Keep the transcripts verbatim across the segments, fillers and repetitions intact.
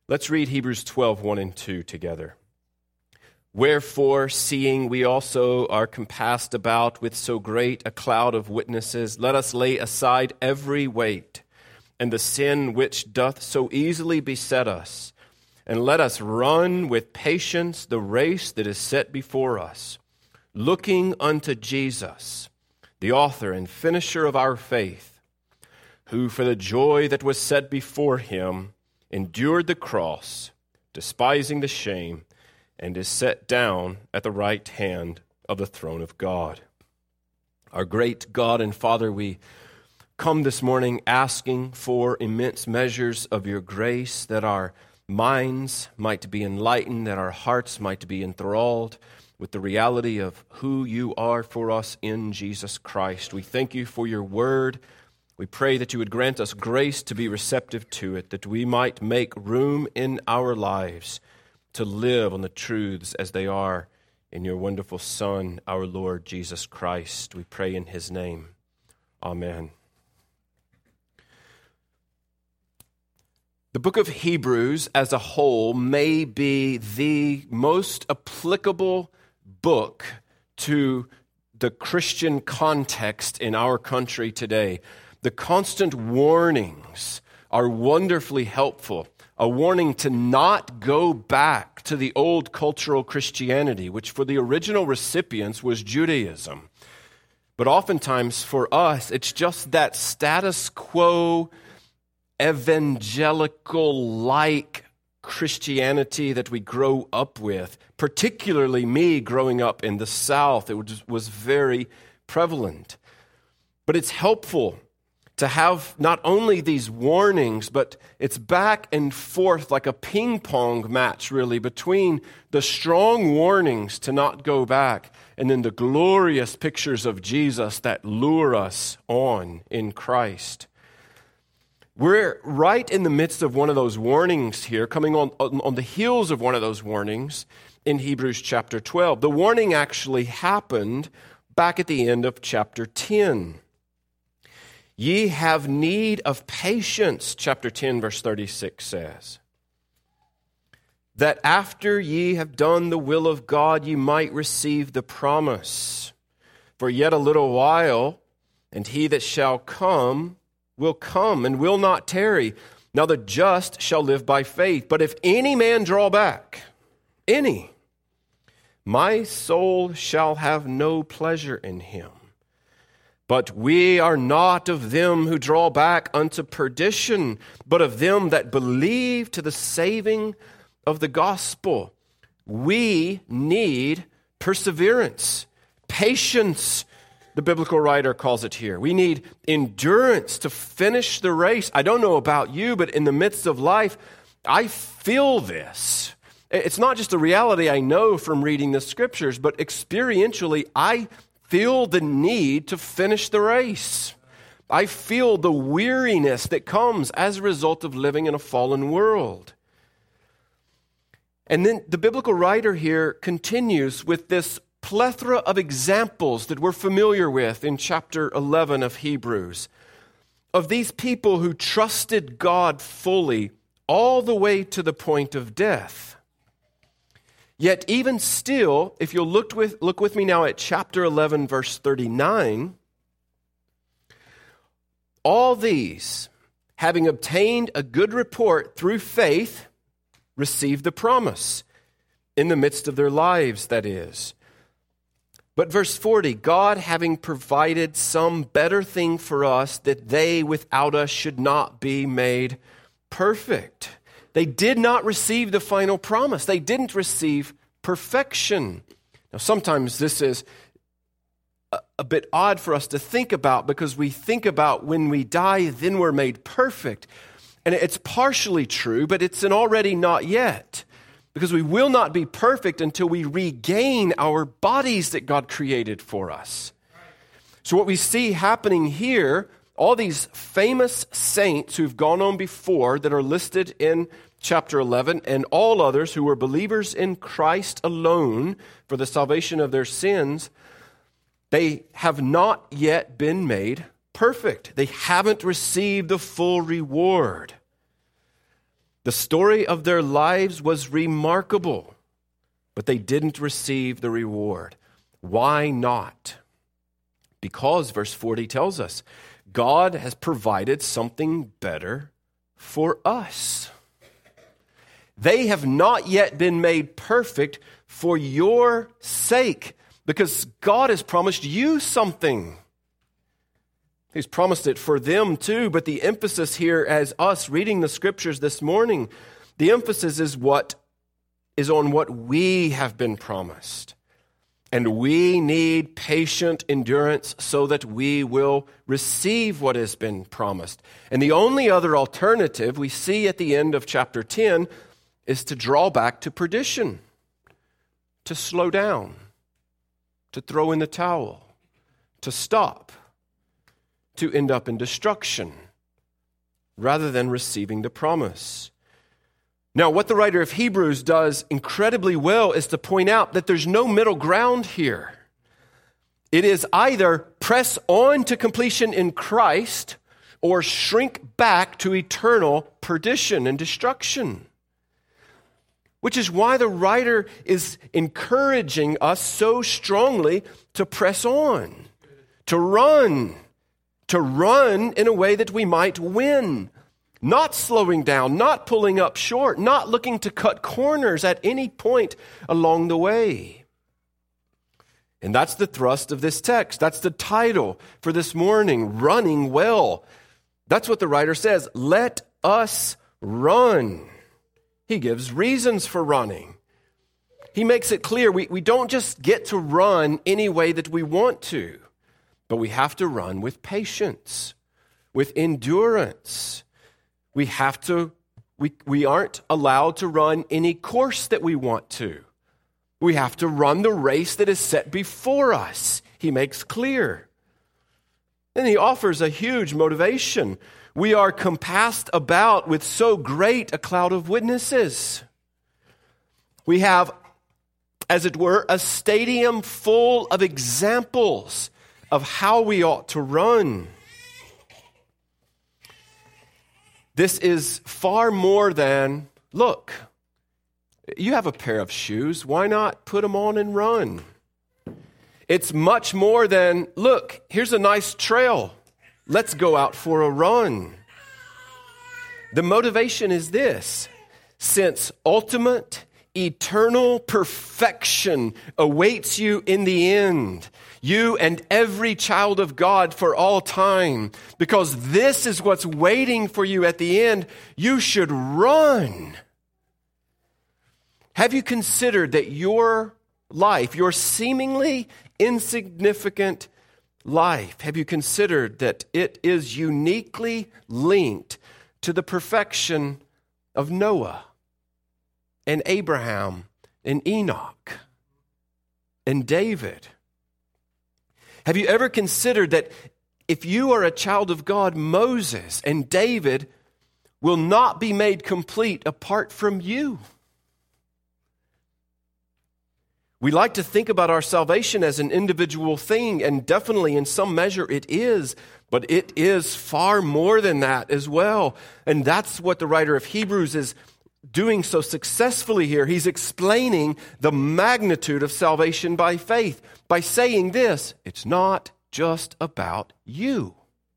Let's read Hebrews twelve, one and two together. Wherefore, seeing we also are compassed about with so great a cloud of witnesses, let us lay aside every weight and the sin which doth so easily beset us, and let us run with patience the race that is set before us, looking unto Jesus, the author and finisher of our faith, who for the joy that was set before him endured the cross, despising the shame, and is set down at the right hand of the throne of God. Our great God and Father, we come this morning asking for immense measures of your grace, that our minds might be enlightened, that our hearts might be enthralled with the reality of who you are for us in Jesus Christ. We thank you for your word. We pray that you would grant us grace to be receptive to it, that we might make room in our lives to live on the truths as they are in your wonderful Son, our Lord Jesus Christ. We pray in his name. Amen. The book of Hebrews as a whole may be the most applicable book to the Christian context in our country today. The constant warnings are wonderfully helpful. A warning to not go back to the old cultural Christianity, which for the original recipients was Judaism. But oftentimes for us, it's just that status quo, evangelical-like Christianity that we grow up with. Particularly me growing up in the South, it was, was very prevalent. But it's helpful to have not only these warnings, but it's back and forth like a ping pong match, really, between the strong warnings to not go back and then the glorious pictures of Jesus that lure us on in Christ. We're right in the midst of one of those warnings here, coming on, on, on the heels of one of those warnings in Hebrews chapter twelve. The warning actually happened back at the end of chapter ten. Ye have need of patience, chapter ten, verse thirty-six says, that after ye have done the will of God, ye might receive the promise. For yet a little while, and he that shall come will come and will not tarry. Now the just shall live by faith. But if any man draw back, any, my soul shall have no pleasure in him. But we are not of them who draw back unto perdition, but of them that believe to the saving of the gospel. We need perseverance, patience, the biblical writer calls it here. We need endurance to finish the race. I don't know about you, but in the midst of life, I feel this. It's not just a reality I know from reading the scriptures, but experientially, I feel the need to finish the race. I feel the weariness that comes as a result of living in a fallen world. And then the biblical writer here continues with this plethora of examples that we're familiar with in chapter eleven of Hebrews, of these people who trusted God fully all the way to the point of death. Yet even still, if you'll look with, look with me now at chapter eleven, verse thirty-nine, all these, having obtained a good report through faith, received the promise in the midst of their lives, that is. But verse forty, God having provided some better thing for us, that they without us should not be made perfect. They did not receive the final promise. They didn't receive perfection. Now, sometimes this is a, a bit odd for us to think about, because we think about when we die, then we're made perfect. And it's partially true, but it's an already not yet. Because we will not be perfect until we regain our bodies that God created for us. So what we see happening here, all these famous saints who've gone on before that are listed in chapter eleven, and all others who were believers in Christ alone for the salvation of their sins, they have not yet been made perfect. They haven't received the full reward. The story of their lives was remarkable, but they didn't receive the reward. Why not? Because, verse forty tells us, God has provided something better for us. They have not yet been made perfect for your sake, because God has promised you something. He's promised it for them too, but the emphasis here, as us reading the scriptures this morning, the emphasis is what is on what we have been promised. And we need patient endurance so that we will receive what has been promised. And the only other alternative we see at the end of chapter ten is to draw back to perdition, to slow down, to throw in the towel, to stop, to end up in destruction, rather than receiving the promise. Now, what the writer of Hebrews does incredibly well is to point out that there's no middle ground here. It is either press on to completion in Christ or shrink back to eternal perdition and destruction. Which is why the writer is encouraging us so strongly to press on, to run, to run in a way that we might win. Not slowing down, not pulling up short, not looking to cut corners at any point along the way. And that's the thrust of this text. That's the title for this morning, Running Well. That's what the writer says. Let us run. He gives reasons for running. He makes it clear we, we don't just get to run any way that we want to, but we have to run with patience, with endurance. We have to, we, we aren't allowed to run any course that we want to. We have to run the race that is set before us, he makes clear. And he offers a huge motivation. We are compassed about with so great a cloud of witnesses. We have, as it were, a stadium full of examples of how we ought to run. This is far more than, look, you have a pair of shoes. Why not put them on and run? It's much more than, look, here's a nice trail. Let's go out for a run. The motivation is this: since ultimate, eternal perfection awaits you in the end, you and every child of God for all time, because this is what's waiting for you at the end, you should run. Have you considered that your life, your seemingly insignificant life, have you considered that it is uniquely linked to the perfection of Noah and Abraham and Enoch and David? Have you ever considered that if you are a child of God, Moses and David will not be made complete apart from you? We like to think about our salvation as an individual thing, and definitely in some measure it is, but it is far more than that as well. And that's what the writer of Hebrews is doing so successfully here. He's explaining the magnitude of salvation by faith by saying this: it's not just about you.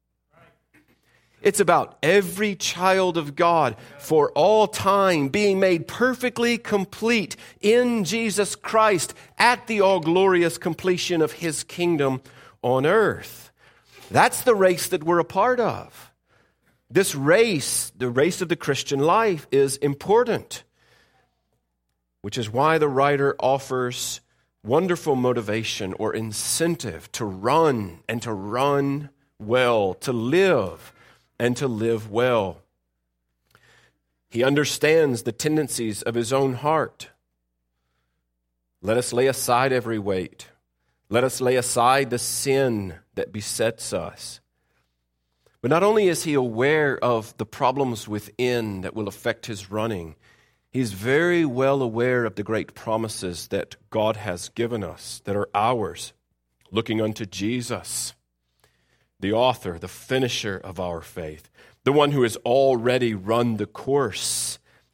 It's about every child of God for all time being made perfectly complete in Jesus Christ at the all-glorious completion of his kingdom on earth. That's the race that we're a part of. This race, the race of the Christian life, is important, which is why the writer offers wonderful motivation or incentive to run and to run well, to live and to live well. He understands the tendencies of his own heart. Let us lay aside every weight. Let us lay aside the sin that besets us. But not only is he aware of the problems within that will affect his running, he's very well aware of the great promises that God has given us, that are ours, looking unto Jesus, the author, the finisher of our faith, the one who has already run the course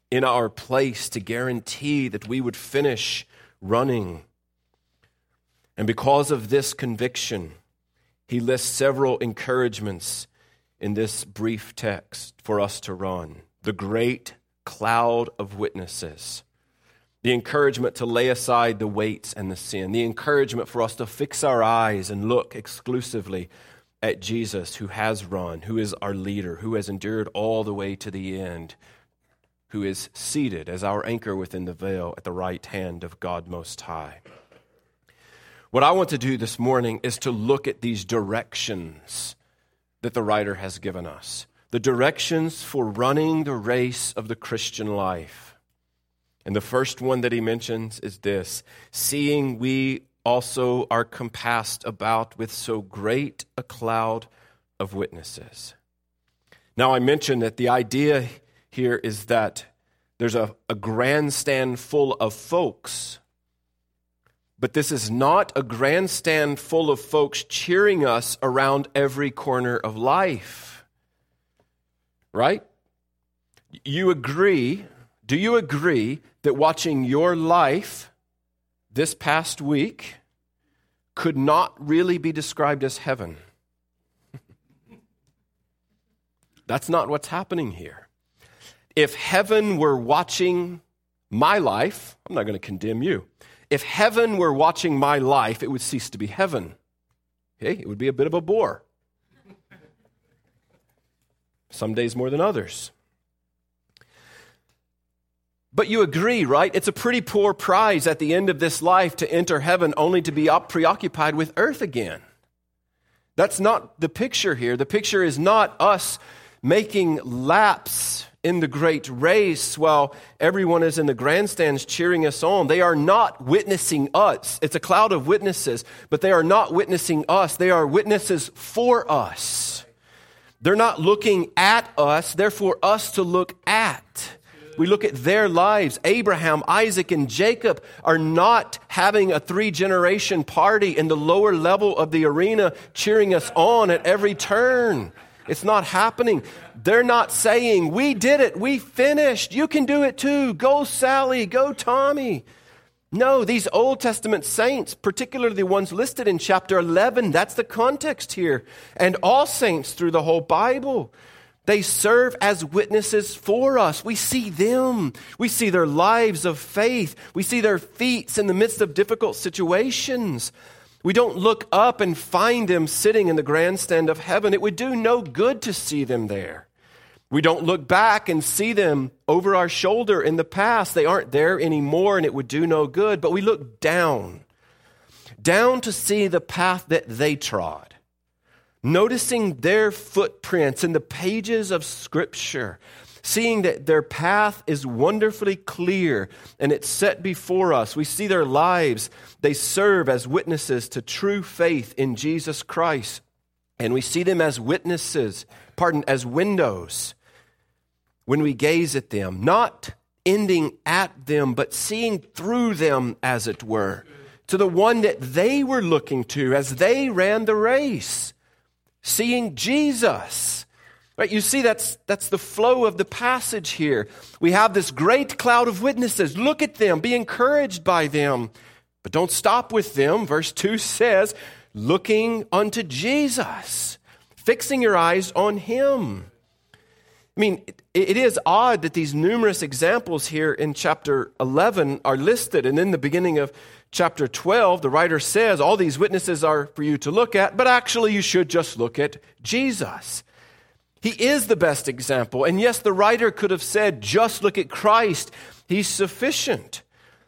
in our place to guarantee that we would finish running. And because of this conviction, he lists several encouragements in this brief text for us to run. The great cloud of witnesses. The encouragement to lay aside the weights and the sin. The encouragement for us to fix our eyes and look exclusively at Jesus, who has run, who is our leader, who has endured all the way to the end, who is seated as our anchor within the veil at the right hand of God Most High. What I want to do this morning is to look at these directions that the writer has given us. The directions for running the race of the Christian life. And the first one that he mentions is this: seeing we also are compassed about with so great a cloud of witnesses. Now, I mentioned that the idea here is that there's a, a grandstand full of folks, but this is not a grandstand full of folks cheering us around every corner of life. Right? You agree, do you agree that watching your life this past week could not really be described as heaven? That's not what's happening here. If heaven were watching my life, I'm not going to condemn you. If heaven were watching my life, it would cease to be heaven. Okay? It would be a bit of a bore. Some days more than others. But you agree, right? It's a pretty poor prize at the end of this life to enter heaven only to be preoccupied with earth again. That's not the picture here. The picture is not us making laps in the great race while everyone is in the grandstands cheering us on. They are not witnessing us. It's a cloud of witnesses, but they are not witnessing us. They are witnesses for us. They're not looking at us. They're for us to look at. We look at their lives. Abraham, Isaac, and Jacob are not having a three-generation party in the lower level of the arena cheering us on at every turn. It's not happening. They're not saying, we did it, we finished, you can do it too, go Sally, go Tommy. No, these Old Testament saints, particularly the ones listed in chapter eleven, that's the context here. And all saints through the whole Bible, they serve as witnesses for us. We see them. We see their lives of faith. We see their feats in the midst of difficult situations. We don't look up and find them sitting in the grandstand of heaven. It would do no good to see them there. We don't look back and see them over our shoulder in the past. They aren't there anymore, and it would do no good. But we look down, down to see the path that they trod, noticing their footprints in the pages of Scripture, seeing that their path is wonderfully clear and it's set before us. We see their lives. They serve as witnesses to true faith in Jesus Christ. And we see them as witnesses, pardon, as windows when we gaze at them, not ending at them, but seeing through them, as it were, to the one that they were looking to as they ran the race, seeing Jesus. Right, you see, that's that's the flow of the passage here. We have this great cloud of witnesses. Look at them, be encouraged by them, but don't stop with them. Verse two says, looking unto Jesus, fixing your eyes on him. I mean, it, it is odd that these numerous examples here in chapter eleven are listed, and in the beginning of chapter twelve, the writer says all these witnesses are for you to look at, but actually you should just look at Jesus. He is the best example. And yes, the writer could have said, just look at Christ. He's sufficient.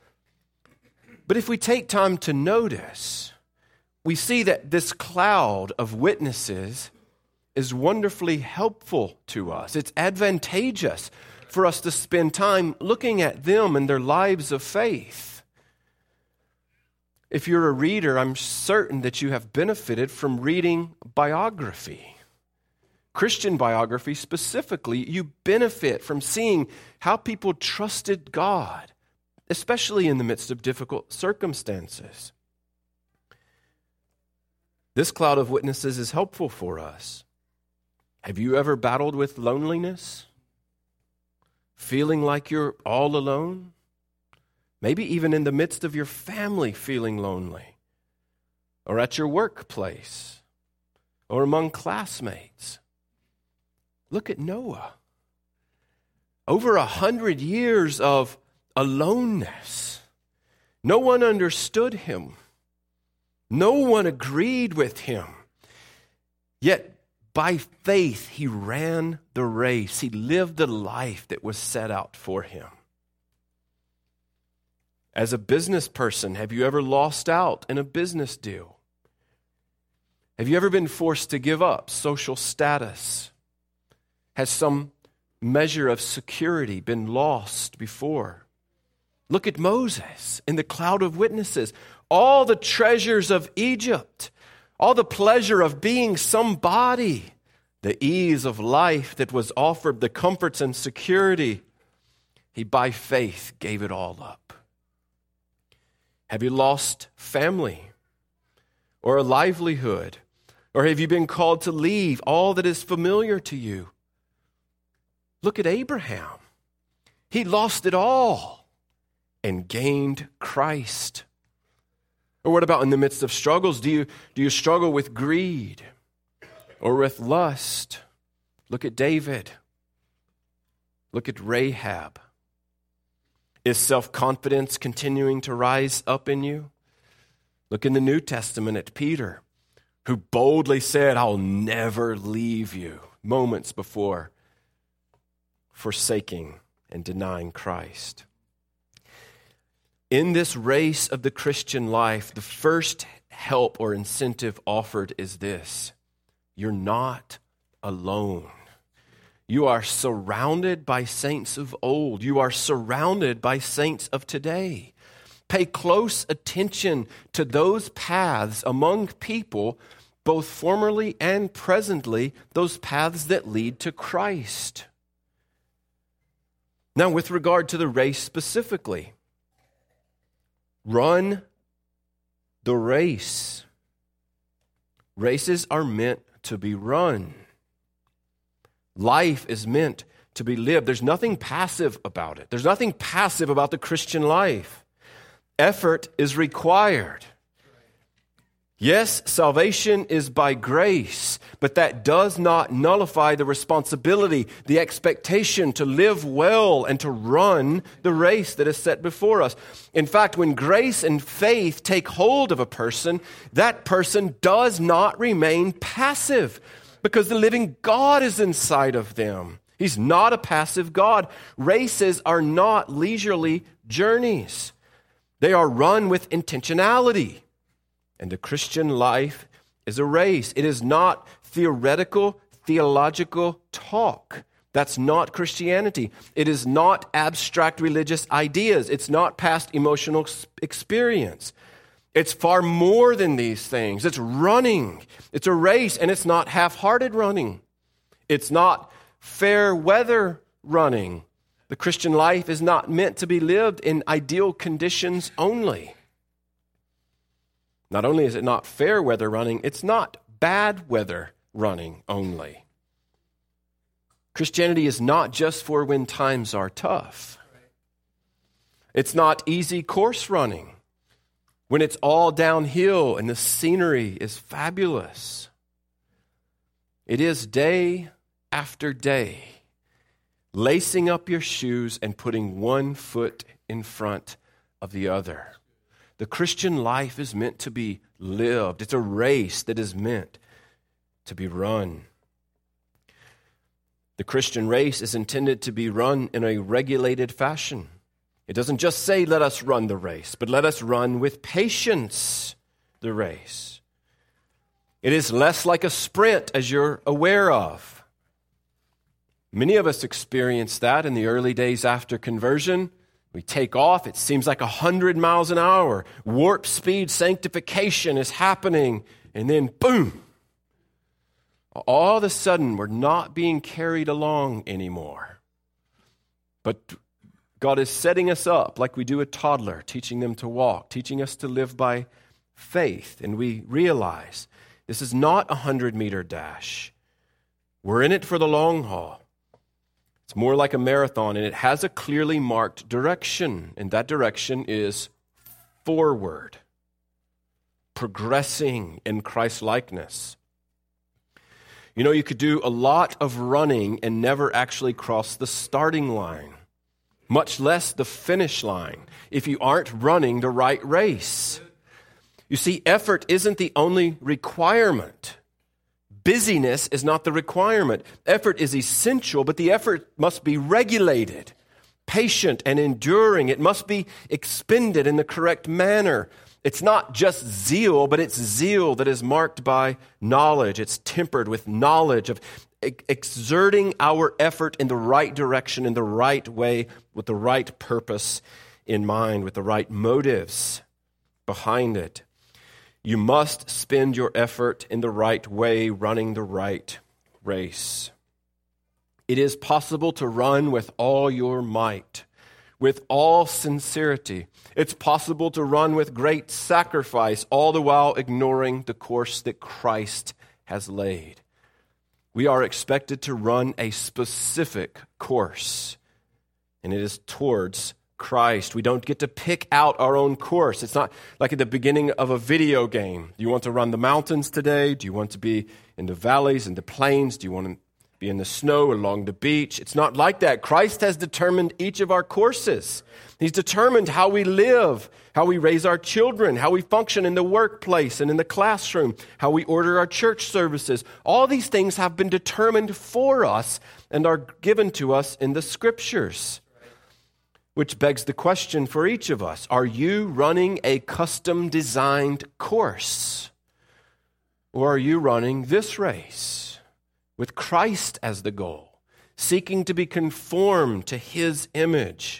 But if we take time to notice, we see that this cloud of witnesses is wonderfully helpful to us. It's advantageous for us to spend time looking at them and their lives of faith. If you're a reader, I'm certain that you have benefited from reading biography. Christian biography specifically, you benefit from seeing how people trusted God, especially in the midst of difficult circumstances. This cloud of witnesses is helpful for us. Have you ever battled with loneliness? feeling like you're all alone? Maybe even in the midst of your family feeling lonely, or at your workplace, or among classmates. Look at Noah. Over a hundred years of aloneness. No one understood him. No one agreed with him. Yet by faith he ran the race. He lived the life that was set out for him. As a business person, have you ever lost out in a business deal? Have you ever been forced to give up social status? Has some measure of security been lost before? Look at Moses in the cloud of witnesses. All the treasures of Egypt, all the pleasure of being somebody, the ease of life that was offered, the comforts and security, he by faith gave it all up. Have you lost family or a livelihood? Or have you been called to leave all that is familiar to you? Look at Abraham. He lost it all and gained Christ. Or what about in the midst of struggles? Do you, do you struggle with greed or with lust? Look at David. Look at Rahab. Is self-confidence continuing to rise up in you? Look in the New Testament at Peter, who boldly said, I'll never leave you, moments before forsaking and denying Christ. In this race of the Christian life, the first help or incentive offered is this: you're not alone. You are surrounded by saints of old. You are surrounded by saints of today. Pay close attention to those paths among people, both formerly and presently, those paths that lead to Christ. Now, with regard to the race specifically, run the race. Races are meant to be run. Life is meant to be lived. There's nothing passive about it. There's nothing passive about the Christian life. Effort is required. Yes, salvation is by grace, but that does not nullify the responsibility, the expectation to live well and to run the race that is set before us. In fact, when grace and faith take hold of a person, that person does not remain passive because the living God is inside of them. He's not a passive God. Races are not leisurely journeys. They are run with intentionality. And the Christian life is a race. It is not theoretical, theological talk. That's not Christianity. It is not abstract religious ideas. It's not past emotional experience. It's far more than these things. It's running. It's a race, and it's not half-hearted running. It's not fair weather running. The Christian life is not meant to be lived in ideal conditions only. Not only is it not fair weather running, it's not bad weather running only. Christianity is not just for when times are tough. It's not easy course running when it's all downhill and the scenery is fabulous. It is day after day, lacing up your shoes and putting one foot in front of the other. The Christian life is meant to be lived. It's a race that is meant to be run. The Christian race is intended to be run in a regulated fashion. It doesn't just say, let us run the race, but let us run with patience the race. It is less like a sprint, as you're aware of. Many of us experienced that in the early days after conversion. We take off, it seems like one hundred miles an hour. Warp speed sanctification is happening, and then boom. All of a sudden, we're not being carried along anymore. But God is setting us up like we do a toddler, teaching them to walk, teaching us to live by faith. And we realize this is not a hundred-meter dash. We're in it for the long haul. It's more like a marathon, and it has a clearly marked direction, and that direction is forward, progressing in Christ-likeness. You know, you could do a lot of running and never actually cross the starting line, much less the finish line, if you aren't running the right race. You see, effort isn't the only requirement. Busyness is not the requirement. Effort is essential, but the effort must be regulated, patient and enduring. It must be expended in the correct manner. It's not just zeal, but it's zeal that is marked by knowledge. It's tempered with knowledge of exerting our effort in the right direction, in the right way, with the right purpose in mind, with the right motives behind it. You must spend your effort in the right way, running the right race. It is possible to run with all your might, with all sincerity. It's possible to run with great sacrifice, all the while ignoring the course that Christ has laid. We are expected to run a specific course, and it is towards Christ. We don't get to pick out our own course. It's not like at the beginning of a video game. Do you want to run the mountains today? Do you want to be in the valleys and the plains? Do you want to be in the snow along the beach? It's not like that. Christ has determined each of our courses. He's determined how we live, how we raise our children, how we function in the workplace and in the classroom, how we order our church services. All these things have been determined for us and are given to us in the Scriptures. Which begs the question for each of us, are you running a custom-designed course? Or are you running this race with Christ as the goal, seeking to be conformed to His image?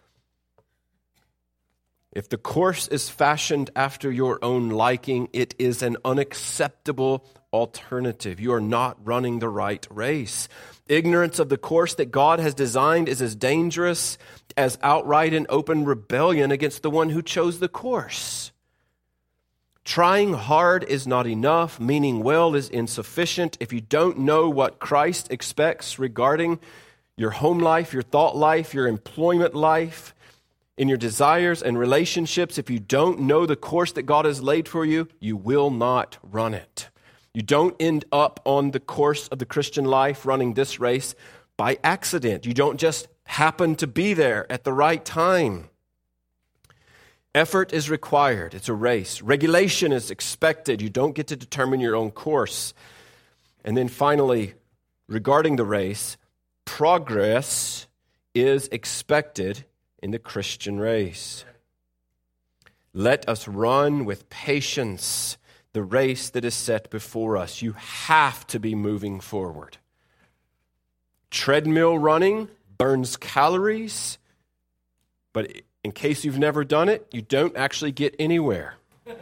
If the course is fashioned after your own liking, it is an unacceptable alternative. You are not running the right race. Ignorance of the course that God has designed is as dangerous as outright and open rebellion against the one who chose the course. Trying hard is not enough. Meaning well is insufficient. If you don't know what Christ expects regarding your home life, your thought life, your employment life, in your desires and relationships, if you don't know the course that God has laid for you, you will not run it. You don't end up on the course of the Christian life running this race by accident. You don't just happen to be there at the right time. Effort is required. It's a race. Regulation is expected. You don't get to determine your own course. And then finally, regarding the race, progress is expected in the Christian race. Let us run with patience the race that is set before us. You have to be moving forward. Treadmill running burns calories, but in case you've never done it, you don't actually get anywhere.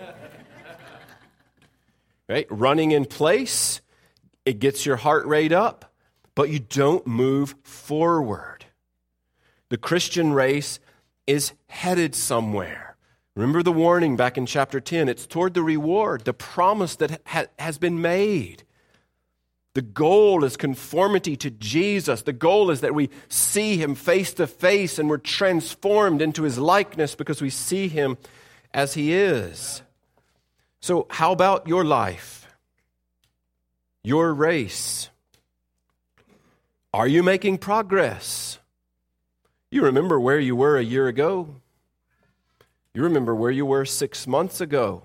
Right? Running in place, it gets your heart rate up, but you don't move forward. The Christian race is headed somewhere. Remember the warning back in chapter ten. It's toward the reward, the promise that ha- has been made. The goal is conformity to Jesus. The goal is that we see Him face to face and we're transformed into His likeness because we see Him as He is. So how about your life? Your race? Are you making progress? You remember where you were a year ago. You remember where you were six months ago.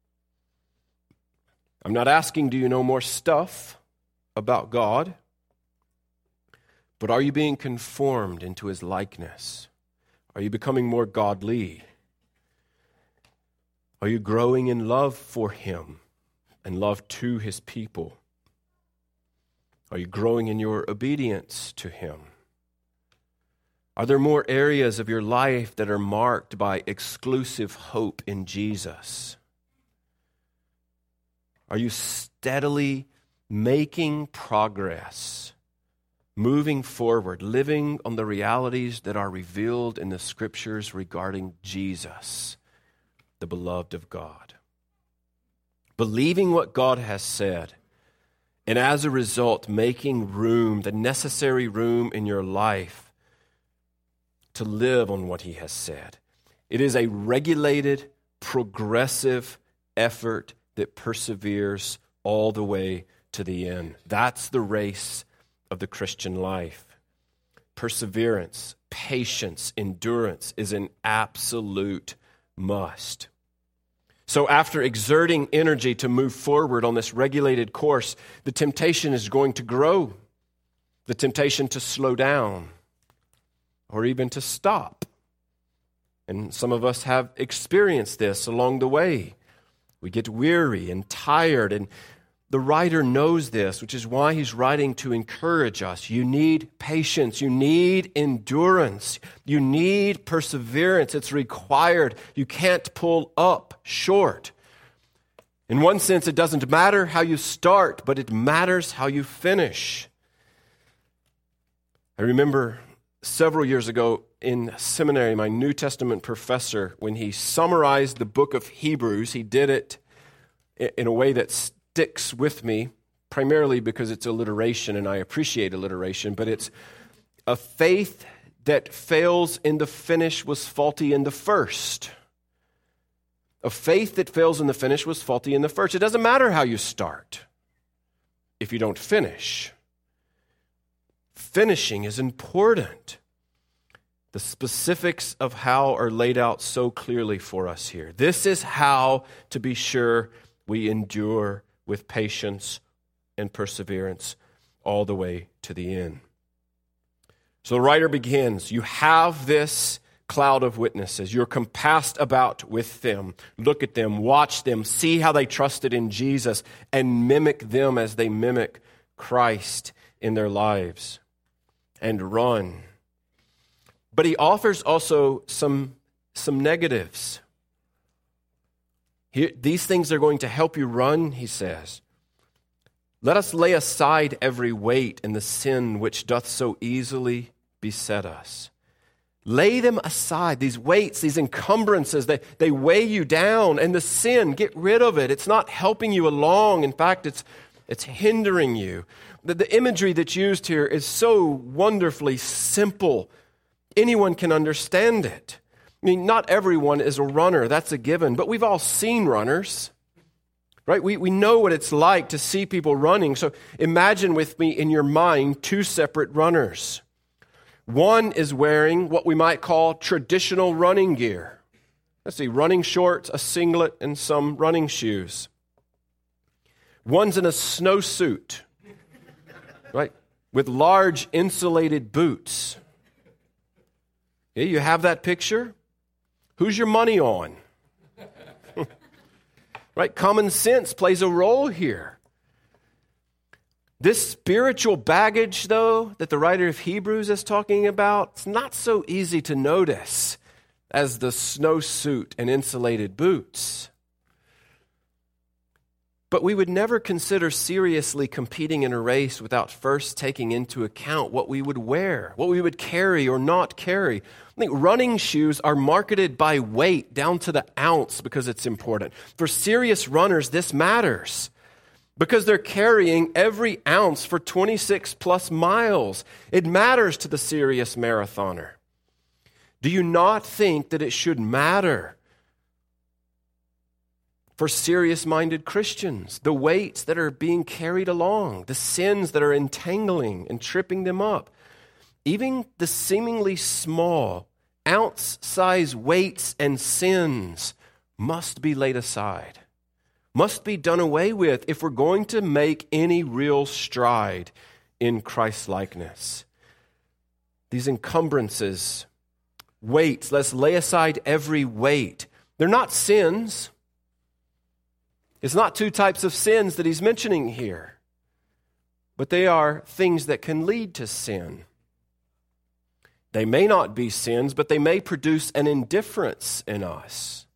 I'm not asking, do you know more stuff about God? But are you being conformed into His likeness? Are you becoming more godly? Are you growing in love for Him and love to His people? Are you growing in your obedience to Him? Are there more areas of your life that are marked by exclusive hope in Jesus? Are you steadily making progress, moving forward, living on the realities that are revealed in the Scriptures regarding Jesus, the beloved of God? Believing what God has said And as a result, making room, the necessary room in your life to live on what he has said. It is a regulated, progressive effort that perseveres all the way to the end. That's the race of the Christian life. Perseverance, patience, endurance is an absolute must. So after exerting energy to move forward on this regulated course, the temptation is going to grow. The temptation to slow down or even to stop. And some of us have experienced this along the way. We get weary and tired, and the writer knows this, which is why he's writing to encourage us. You need patience. You need endurance. You need perseverance. It's required. You can't pull up short. In one sense, it doesn't matter how you start, but it matters how you finish. I remember several years ago in seminary, my New Testament professor, when he summarized the book of Hebrews, he did it in a way that sticks with me, primarily because it's alliteration, and I appreciate alliteration, but it's a faith that fails in the finish was faulty in the first. A faith that fails in the finish was faulty in the first. It doesn't matter how you start if you don't finish. Finishing is important. The specifics of how are laid out so clearly for us here. This is how to be sure we endure with patience and perseverance all the way to the end. So the writer begins, you have this cloud of witnesses. You're compassed about with them. Look at them, watch them, see how they trusted in Jesus, and mimic them as they mimic Christ in their lives. And run. But he offers also some, some negatives. Here, these things are going to help you run, he says. Let us lay aside every weight and the sin which doth so easily beset us. Lay them aside, these weights, these encumbrances, they, they weigh you down. And the sin, get rid of it. It's not helping you along. In fact, it's, it's hindering you. The, the imagery that's used here is so wonderfully simple. Anyone can understand it. I mean, not everyone is a runner, that's a given, but we've all seen runners, right? We, we know what it's like to see people running. So imagine with me in your mind two separate runners. One is wearing what we might call traditional running gear. Let's see, running shorts, a singlet, and some running shoes. One's in a snowsuit, right, with large insulated boots. Okay, you have that picture? Who's your money on? Right? Common sense plays a role here. This spiritual baggage, though, that the writer of Hebrews is talking about, it's not so easy to notice as the snowsuit and insulated boots. But we would never consider seriously competing in a race without first taking into account what we would wear, what we would carry or not carry. I think running shoes are marketed by weight down to the ounce because it's important. For serious runners, this matters because they're carrying every ounce for twenty-six plus miles. It matters to the serious marathoner. Do you not think that it should matter for serious-minded Christians, the weights that are being carried along, the sins that are entangling and tripping them up? Even the seemingly small, ounce-size weights and sins must be laid aside, must be done away with if we're going to make any real stride in Christ-likeness. These encumbrances, weights, let's lay aside every weight. They're not sins. It's not two types of sins that he's mentioning here, but they are things that can lead to sin. They may not be sins, but they may produce an indifference in us.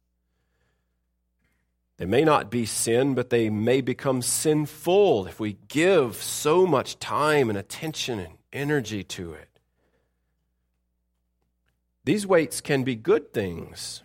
They may not be sin, but they may become sinful if we give so much time and attention and energy to it. These weights can be good things.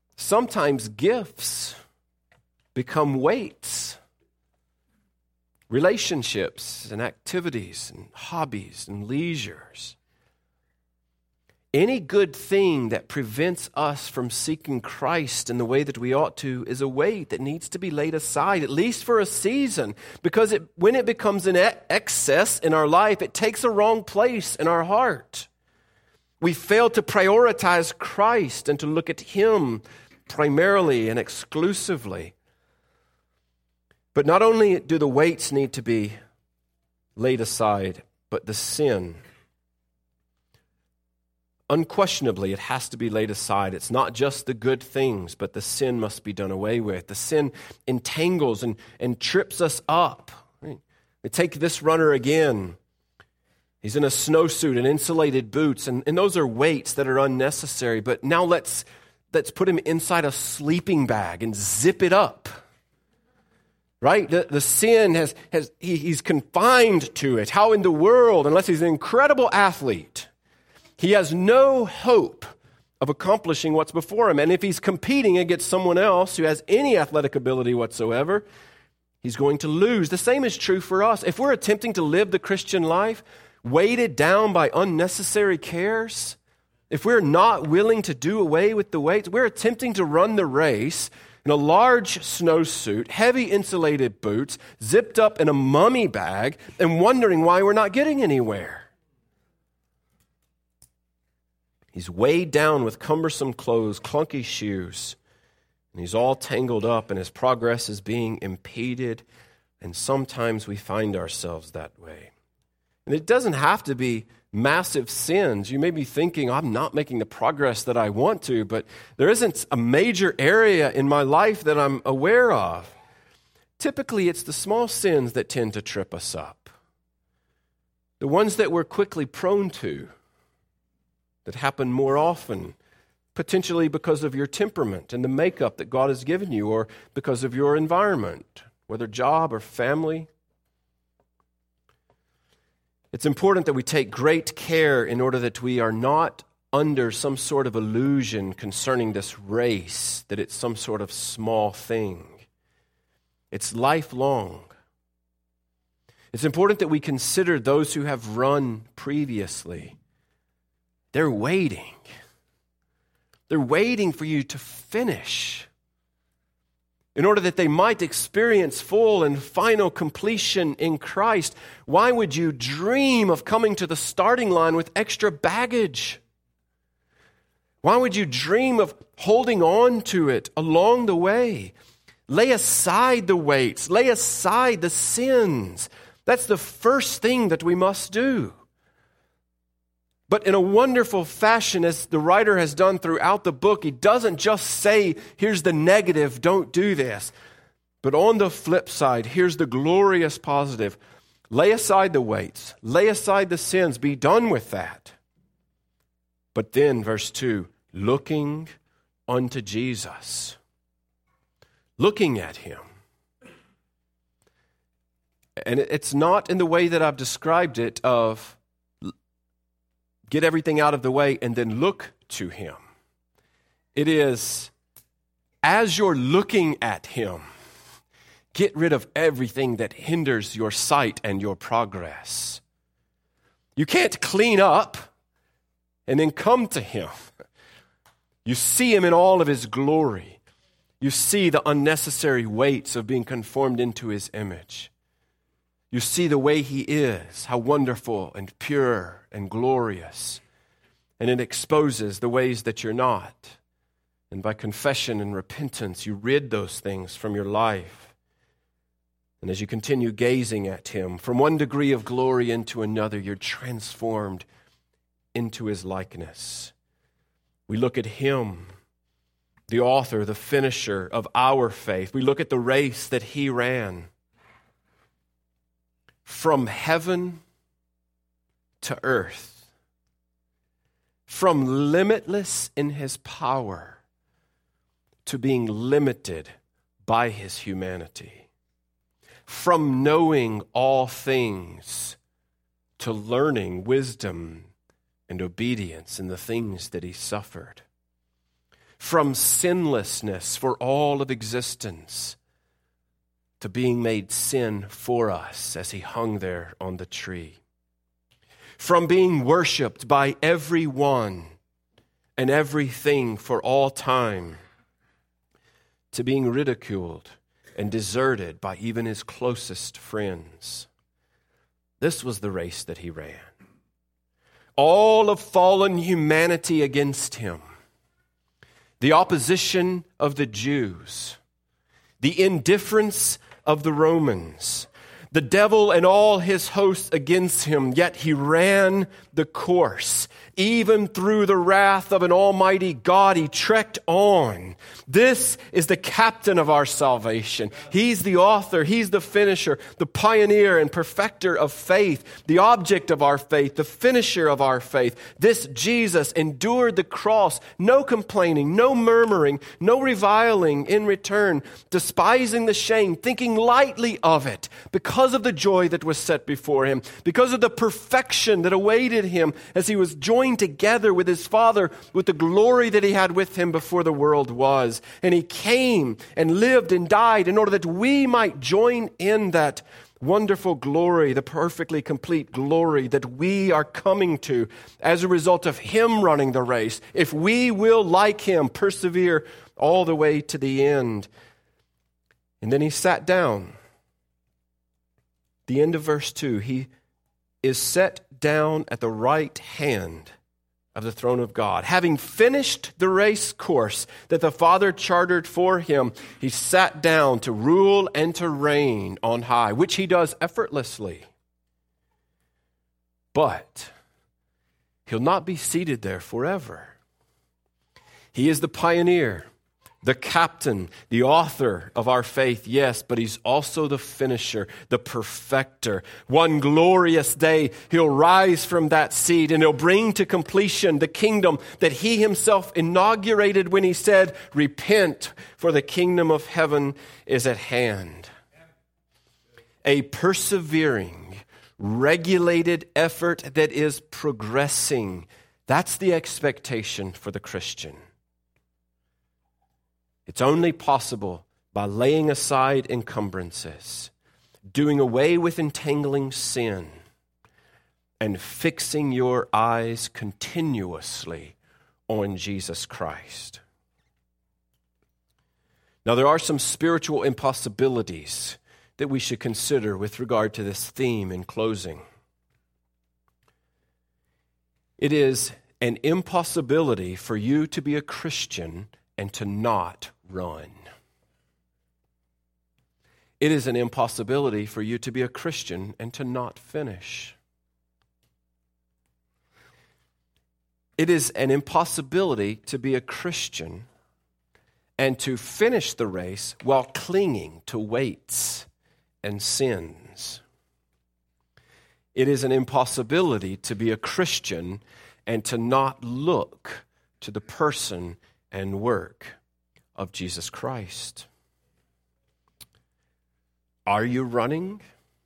Sometimes gifts become weights. relationships and activities and hobbies and leisures. Any good thing that prevents us from seeking Christ in the way that we ought to is a weight that needs to be laid aside, at least for a season, because it, when it becomes an excess in our life, it takes a wrong place in our heart. We fail to prioritize Christ and to look at Him primarily and exclusively. But not only do the weights need to be laid aside, but the sin. Unquestionably, it has to be laid aside. It's not just the good things, but the sin must be done away with. The sin entangles and, and trips us up. Right? We take this runner again. He's in a snowsuit and insulated boots, and, and those are weights that are unnecessary. But now let's, let's put him inside a sleeping bag and zip it up. Right? The, the sin has, has he, he's confined to it. How in the world, unless he's an incredible athlete, he has no hope of accomplishing what's before him. And if he's competing against someone else who has any athletic ability whatsoever, he's going to lose. The same is true for us. If we're attempting to live the Christian life, weighted down by unnecessary cares, if we're not willing to do away with the weights, we're attempting to run the race in a large snowsuit, heavy insulated boots, zipped up in a mummy bag, and wondering why we're not getting anywhere. He's weighed down with cumbersome clothes, clunky shoes, and he's all tangled up, and his progress is being impeded, and sometimes we find ourselves that way. And it doesn't have to be massive sins. You may be thinking, I'm not making the progress that I want to, but there isn't a major area in my life that I'm aware of. Typically, it's the small sins that tend to trip us up. The ones that we're quickly prone to, that happen more often, potentially because of your temperament and the makeup that God has given you, or because of your environment, whether job or family. It's important that we take great care in order that we are not under some sort of illusion concerning this race, that it's some sort of small thing. It's lifelong. It's important that we consider those who have run previously. They're waiting. They're waiting for you to finish, in order that they might experience full and final completion in Christ. Why would you dream of coming to the starting line with extra baggage? Why would you dream of holding on to it along the way? Lay aside the weights. Lay aside the sins. That's the first thing that we must do. But in a wonderful fashion, as the writer has done throughout the book, he doesn't just say, here's the negative, don't do this. But on the flip side, here's the glorious positive. Lay aside the weights. Lay aside the sins. Be done with that. But then, verse two, looking unto Jesus. Looking at Him. And it's not in the way that I've described it of get everything out of the way and then look to Him. It is, as you're looking at Him, get rid of everything that hinders your sight and your progress. You can't clean up and then come to Him. You see Him in all of His glory. You see the unnecessary weights of being conformed into His image. You see the way He is, how wonderful and pure and glorious. And it exposes the ways that you're not. And by confession and repentance, you rid those things from your life. And as you continue gazing at Him, from one degree of glory into another, you're transformed into His likeness. We look at Him, the author, the finisher of our faith. We look at the race that He ran. From heaven to earth, from limitless in His power to being limited by His humanity, from knowing all things to learning wisdom and obedience in the things that He suffered, from sinlessness for all of existence to being made sin for us as he hung there on the tree. From being worshiped by everyone and everything for all time, to being ridiculed and deserted by even his closest friends. This was the race that he ran. All of fallen humanity against him. The opposition of the Jews. The indifference of the Romans. The devil and all his hosts against him, yet he ran the course. Even through the wrath of an almighty God, he trekked on. This is the captain of our salvation. He's the author, he's the finisher, the pioneer and perfecter of faith, the object of our faith, the finisher of our faith. This Jesus endured the cross, no complaining, no murmuring, no reviling in return, despising the shame, thinking lightly of it, because of the joy that was set before him, because of the perfection that awaited him as he was joined together with his Father with the glory that he had with him before the world was. And he came and lived and died in order that we might join in that wonderful glory, the perfectly complete glory that we are coming to as a result of him running the race. If we will, like him, persevere all the way to the end. And then he sat down. The end of verse two, he is set down at the right hand of the throne of God. Having finished the race course that the Father chartered for him, he sat down to rule and to reign on high, which he does effortlessly. But he'll not be seated there forever. He is the pioneer, the captain, the author of our faith, yes, but he's also the finisher, the perfecter. One glorious day, he'll rise from that seat and he'll bring to completion the kingdom that he himself inaugurated when he said, "Repent, for the kingdom of heaven is at hand." A persevering, regulated effort that is progressing. That's the expectation for the Christian. It's only possible by laying aside encumbrances, doing away with entangling sin, and fixing your eyes continuously on Jesus Christ. Now, there are some spiritual impossibilities that we should consider with regard to this theme in closing. It is an impossibility for you to be a Christian and to not run. It is an impossibility for you to be a Christian and to not finish. It is an impossibility to be a Christian and to finish the race while clinging to weights and sins. It is an impossibility to be a Christian and to not look to the person and work of Jesus Christ. Are you running?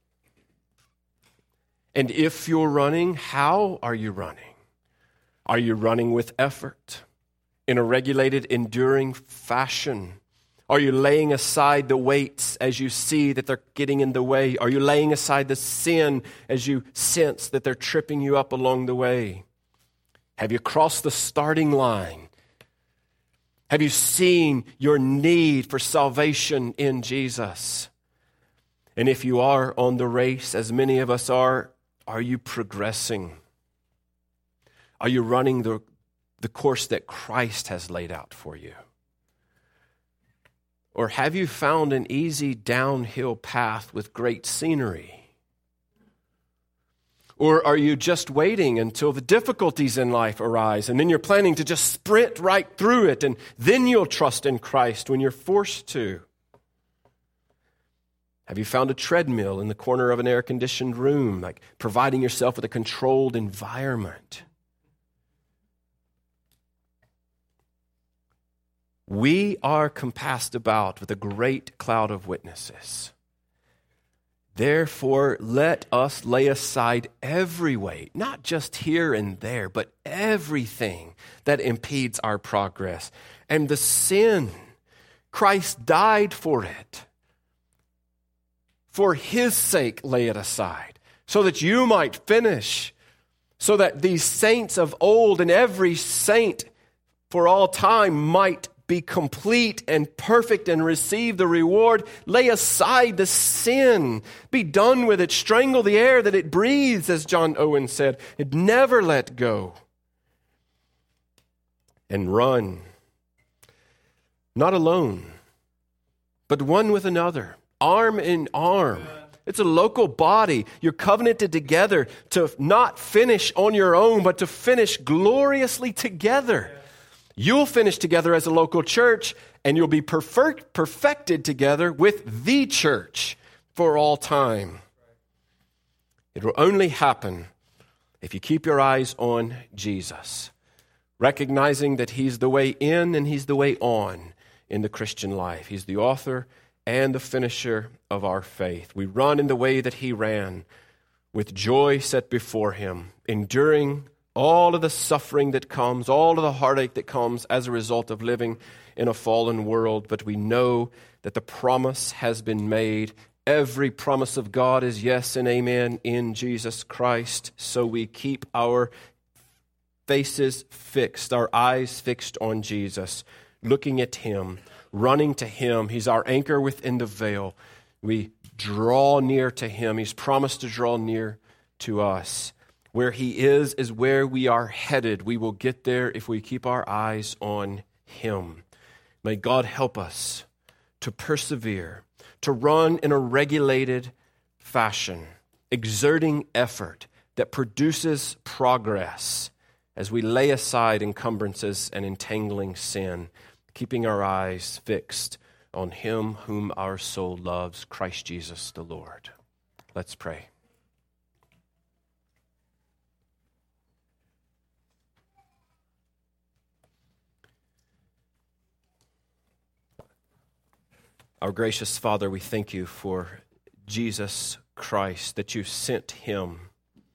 And if you're running, how are you running? Are you running with effort, in a regulated, enduring fashion? Are you laying aside the weights as you see that they're getting in the way? Are you laying aside the sin as you sense that they're tripping you up along the way? Have you crossed the starting line? Have you seen your need for salvation in Jesus? And if you are on the race, as many of us are, are you progressing? Are you running the, the course that Christ has laid out for you? Or have you found an easy downhill path with great scenery? Or are you just waiting until the difficulties in life arise and then you're planning to just sprint right through it and then you'll trust in Christ when you're forced to? Have you found a treadmill in the corner of an air-conditioned room, like providing yourself with a controlled environment? We are compassed about with a great cloud of witnesses. Therefore, let us lay aside every weight, not just here and there, but everything that impedes our progress. And the sin, Christ died for it. For his sake lay it aside, so that you might finish, so that these saints of old and every saint for all time might be complete and perfect and receive the reward. Lay aside the sin. Be done with it. Strangle the air that it breathes, as John Owen said. It never let go. And run. Not alone, but one with another, arm in arm. It's a local body. You're covenanted together to not finish on your own, but to finish gloriously together. You'll finish together as a local church, and you'll be perfect, perfected together with the church for all time. It will only happen if you keep your eyes on Jesus, recognizing that he's the way in and he's the way on in the Christian life. He's the author and the finisher of our faith. We run in the way that he ran, with joy set before him, enduring all of the suffering that comes, all of the heartache that comes as a result of living in a fallen world. But we know that the promise has been made. Every promise of God is yes and amen in Jesus Christ. So we keep our faces fixed, our eyes fixed on Jesus, looking at him, running to him. He's our anchor within the veil. We draw near to him. He's promised to draw near to us. Where he is is where we are headed. We will get there if we keep our eyes on him. May God help us to persevere, to run in a regulated fashion, exerting effort that produces progress as we lay aside encumbrances and entangling sin, keeping our eyes fixed on him whom our soul loves, Christ Jesus the Lord. Let's pray. Our gracious Father, we thank you for Jesus Christ, that you sent him,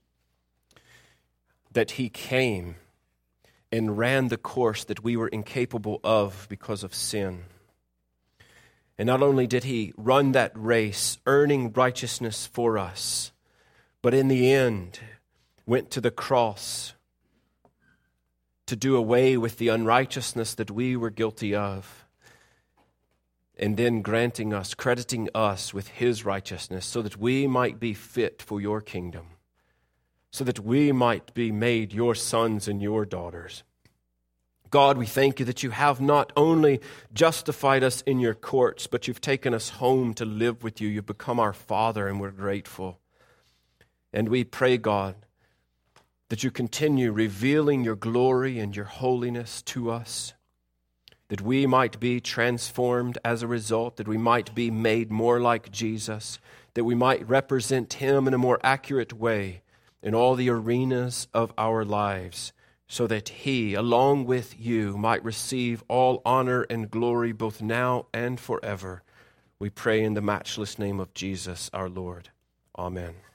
that he came and ran the course that we were incapable of because of sin. And not only did he run that race, earning righteousness for us, but in the end went to the cross to do away with the unrighteousness that we were guilty of, and then granting us, crediting us with his righteousness so that we might be fit for your kingdom, so that we might be made your sons and your daughters. God, we thank you that you have not only justified us in your courts, but you've taken us home to live with you. You've become our Father, and we're grateful. And we pray, God, that you continue revealing your glory and your holiness to us, that we might be transformed as a result, that we might be made more like Jesus, that we might represent him in a more accurate way in all the arenas of our lives, so that he, along with you, might receive all honor and glory both now and forever. We pray in the matchless name of Jesus, our Lord. Amen.